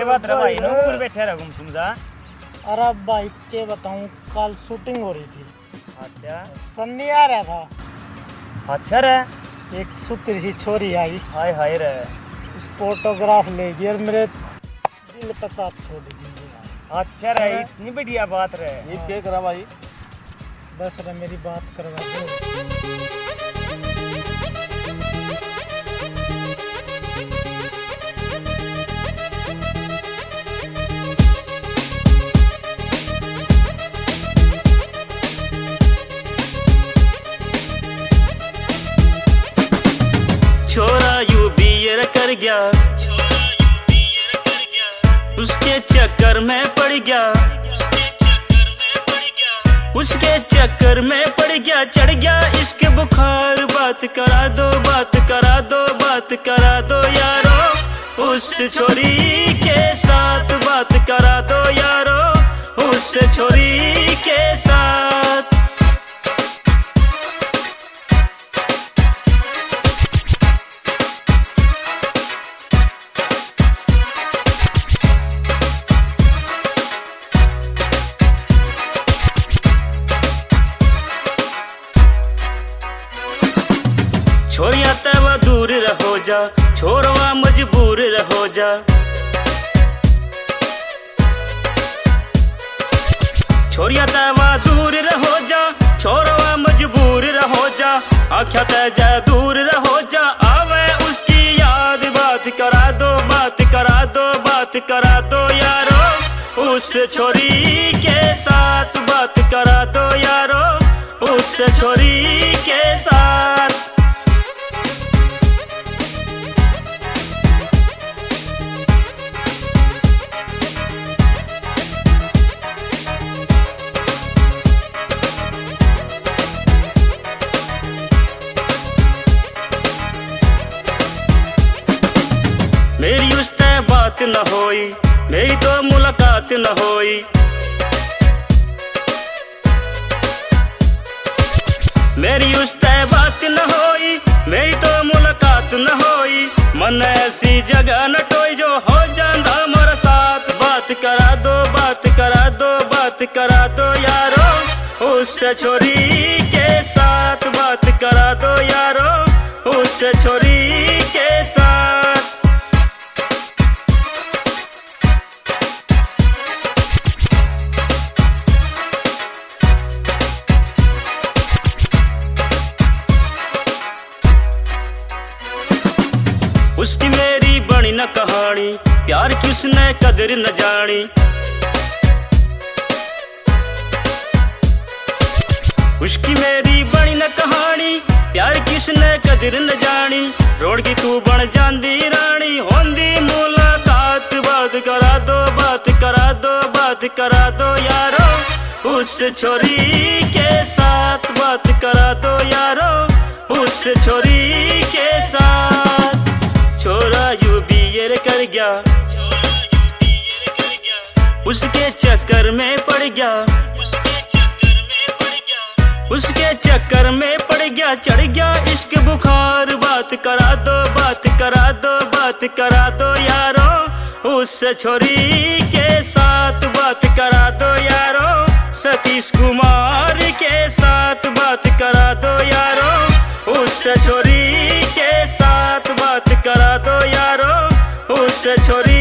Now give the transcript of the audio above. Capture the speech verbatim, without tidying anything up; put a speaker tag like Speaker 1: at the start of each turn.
Speaker 1: के बात रे भाई नो ऊपर बैठे रह गुम सुमजा।
Speaker 2: अरे भाई के बताऊं, कल शूटिंग हो रही थी।
Speaker 1: अच्छा
Speaker 2: सन्नी आ रहा था।
Speaker 1: अच्छा रे।
Speaker 2: एक सुतरी सी छोरी आई।
Speaker 1: हाय हाय रे।
Speaker 2: इस फोटोग्राफ ले गई और मेरे दिल पे साथ छोड़ दी।
Speaker 1: अच्छा रे, इतनी बढ़िया बात रे।
Speaker 3: ये क्या करा भाई?
Speaker 2: बस रे मेरी बात करवा दो।
Speaker 4: छोरा यू बियर कर गया, उसके चक्कर में पड़ गया, उसके चक्कर में पड़ गया, चढ़ गया इश्क बुखार। बात करा दो, बात करा दो, बात करा दो यारो उस छोरी के साथ। बात करा दो यारो उस छोरी के साथ। छोरिया तवा दूर रहो जा, छोरवा मजबूर रहो जा। छोरिया तवा दूर रहो जा, छोरवा मजबूर रहो जा। आख्या तेजा दूर रहो जा, आवे उसकी याद। बात करा दो, बात करा दो, बात करा दो यारो उस छोरी के साथ। बात करा दो यारो उस छोरी के साथ। मेरी उससे बात न होई, मेरी तो मुलाकात न होई। मेरी उससे बात न होई, मेरी तो मुलाकात न होई। मन ऐसी जगह न टोई जो हो जांदा मोर साथ। बात करा दो, बात करा दो, बात करा दो यारो उस छोरी के साथ। बात करा दो यारो उस छोरी के साथ। उसकी मेरी बनी न कहानी, प्यार की उसने कदर न जानी। उसकी मेरी बनी न कहानी, प्यार की उसने कदर न जानी। रोड की तू बन जांदी रानी, होंदी मुलाकात। बात करा दो, बात करा दो, बात करा दो यारो उस छोरी के साथ। बात करा दो यारो उस छोरी के साथ। छोरा यू बियर कर गया, उसके चक्कर में पड़ गया, उसके चक्कर में पड़ गया, चढ़ गया इश्क बुखार। बात करा दो, बात करा दो, बात करा दो यारो उस छोरी के साथ। बात करा दो यारो सतीश कुमार के साथ। बात करा दो यारो उस छोरी के साथ। बात करा दो यारो उस छोरी